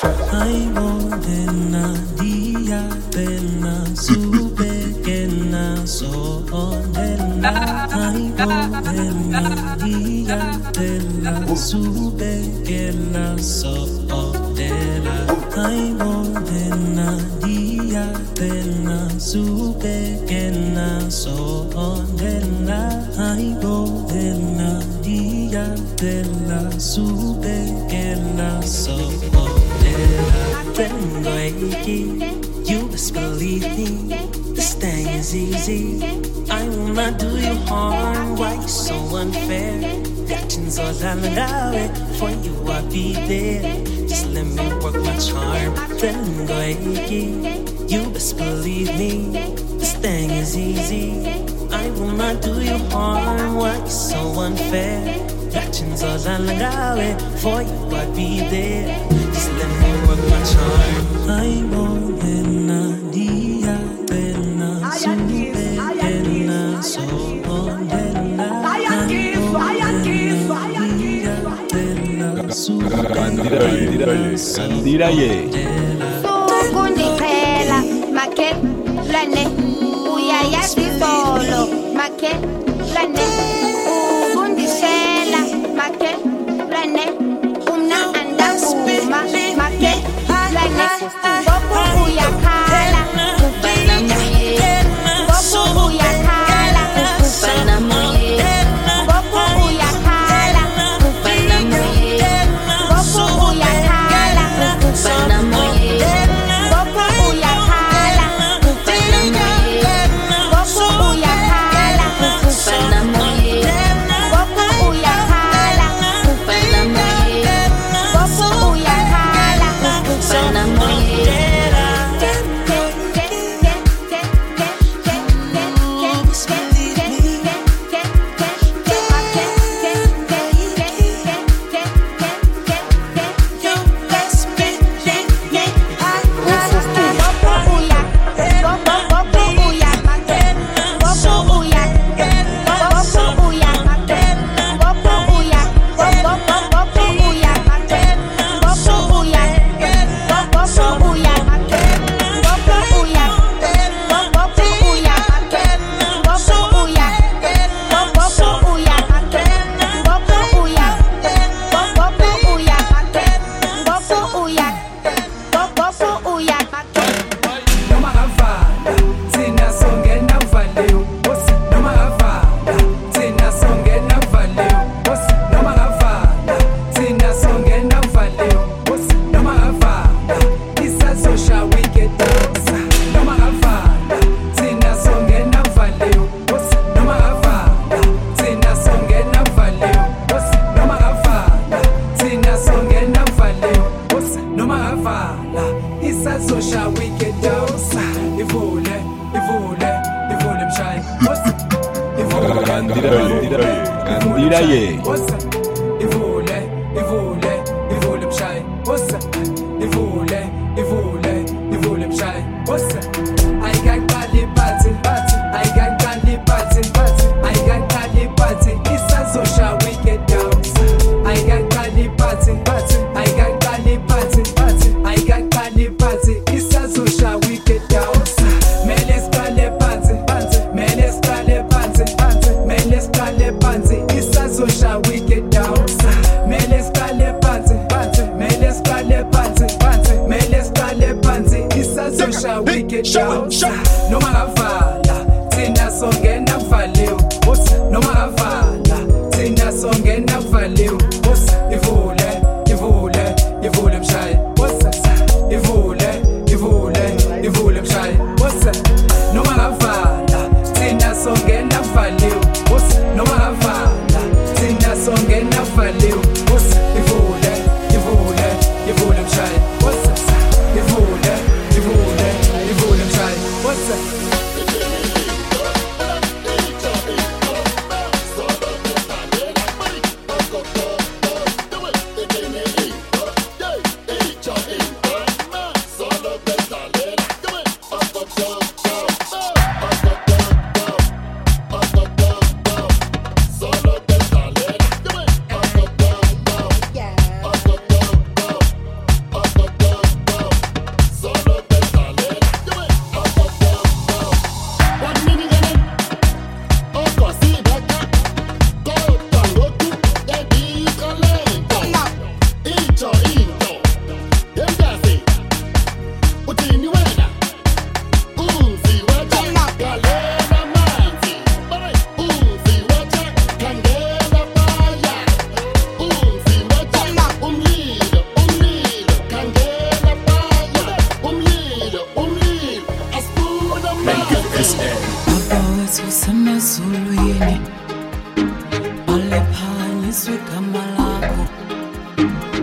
You best believe me, this thing is easy. I will not do you harm. Why you so unfair? Actions all I'll allow it. For you I'll be there. Just let me work my charm. You best believe me, this thing is easy. I will not do you harm. Why you so unfair? Actions all I'll allow it. For you I'll be there. Just let me work my charm. I won't dia pena sube pena so Sukundipela make lane uyayazi solo make lane ukundisela make lane umna andakuma make lane gogo uyakhala ufana moye gogo uyakhala ufana moye gogo uyakhala ufana moye gogo uyakhala ufana moye gogo uyakhala ufana moye gogo uyakhala ufana moye gogo uyakhala ufana moye gogo uyakhala ufana moye.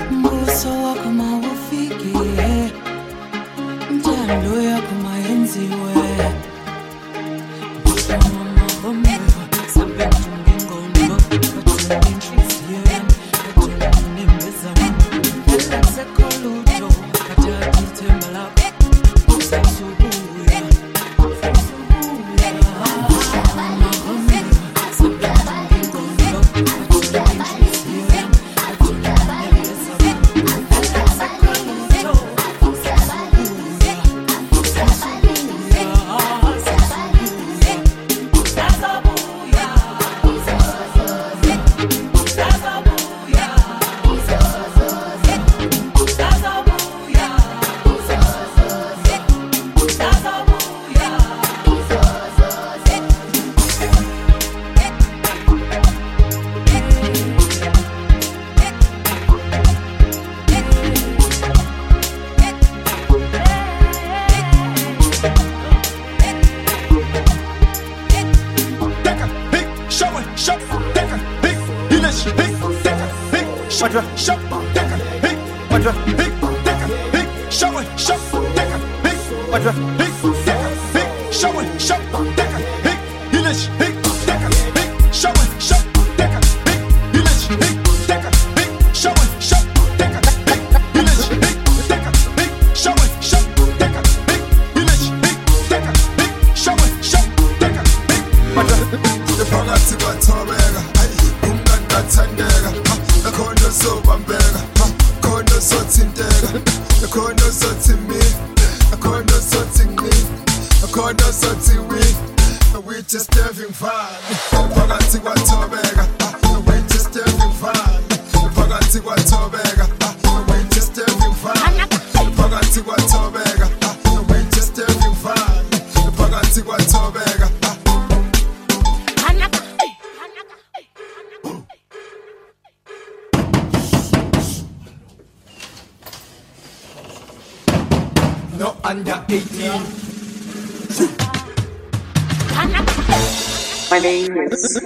Mbuso wako mawufiki Njalo yako mayenziwe No under 18. My name is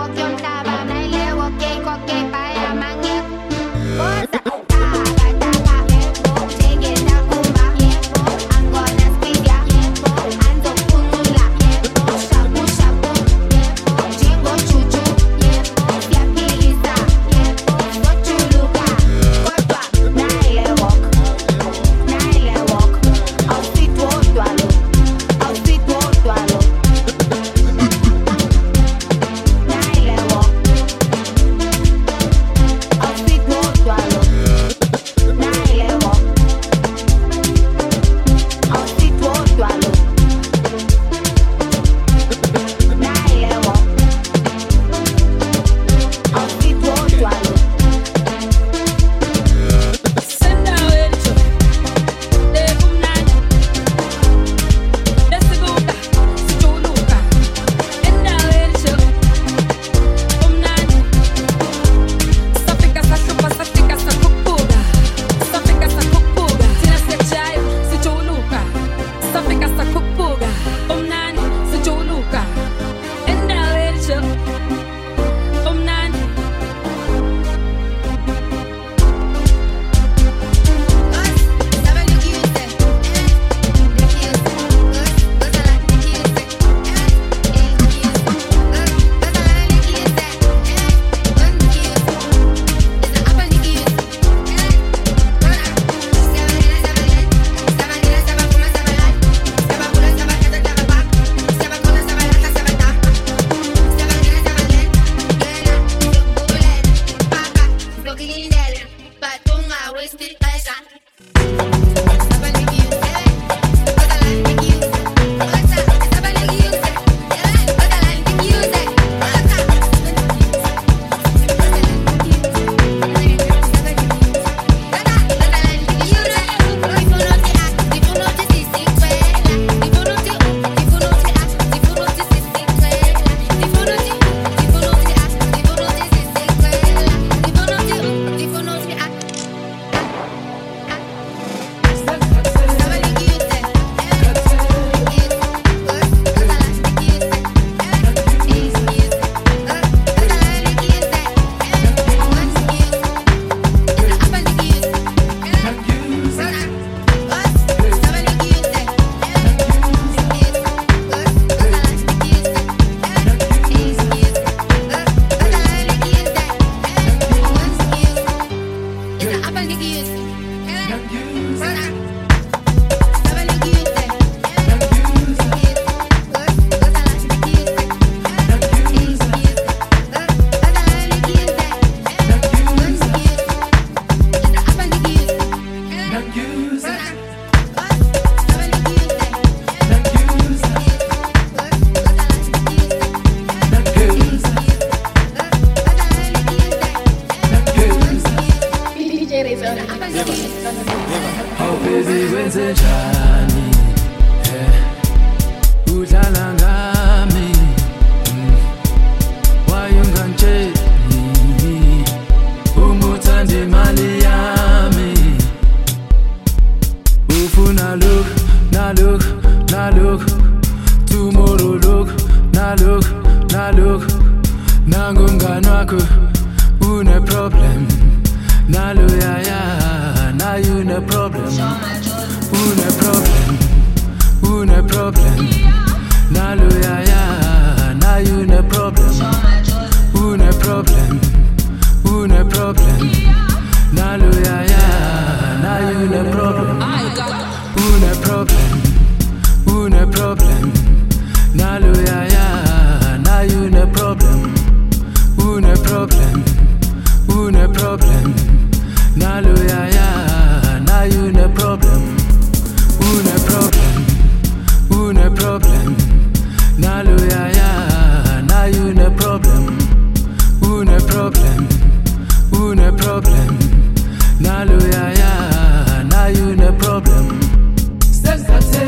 Bye. Mangungano wako une problem. Nalo ya na you ne problem. Une problem. Une problem. Nalo ya na you ne problem. Une problem. Une problem. Nalo ya na you ne problem. Une problem. Une problem. Nalo ya na you ne problem. Une problem. Une problem. Nalo ya na you ne problem. Une problem. Une problem. Nalo ya na you ne problem. Une problem. Une problem. Nalo ya na you ne problem. Step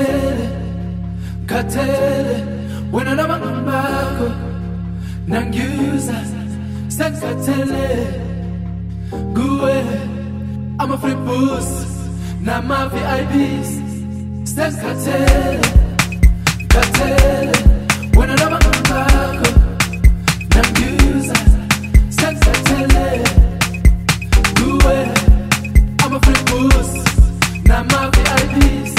katele wena namangambako nangyuza step katele guwe I'm a free boost na my VIPs step katele wena namangambako nangyuza step katele guwe I'm a free boost na my VIPs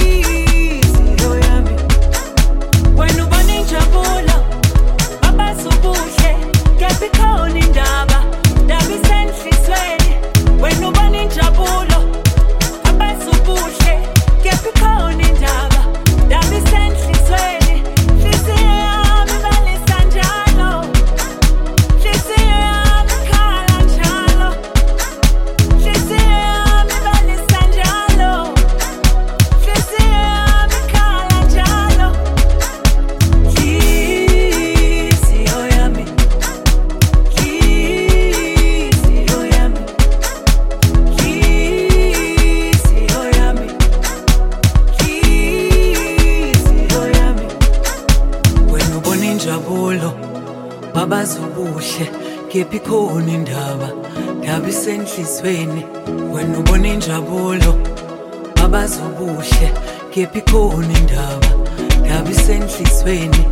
When you born in Jabola, Baba so injabulo babazi ubuhle kephi khona indaba isenhlizweni wena ubona injabulo babazi ubuhle kephi khona indaba isenhlizweni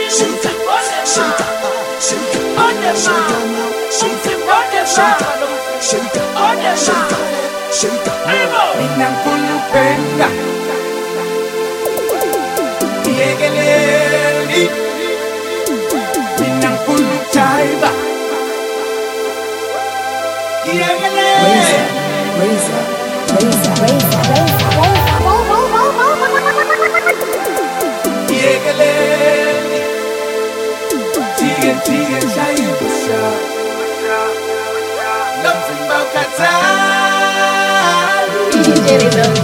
Shake shake, shake, shake. Mina nkulu penda Yegeleli Mina nkulu chaiba Yegeleli Yegeleli Tigen chaiba Nothing but Qatar.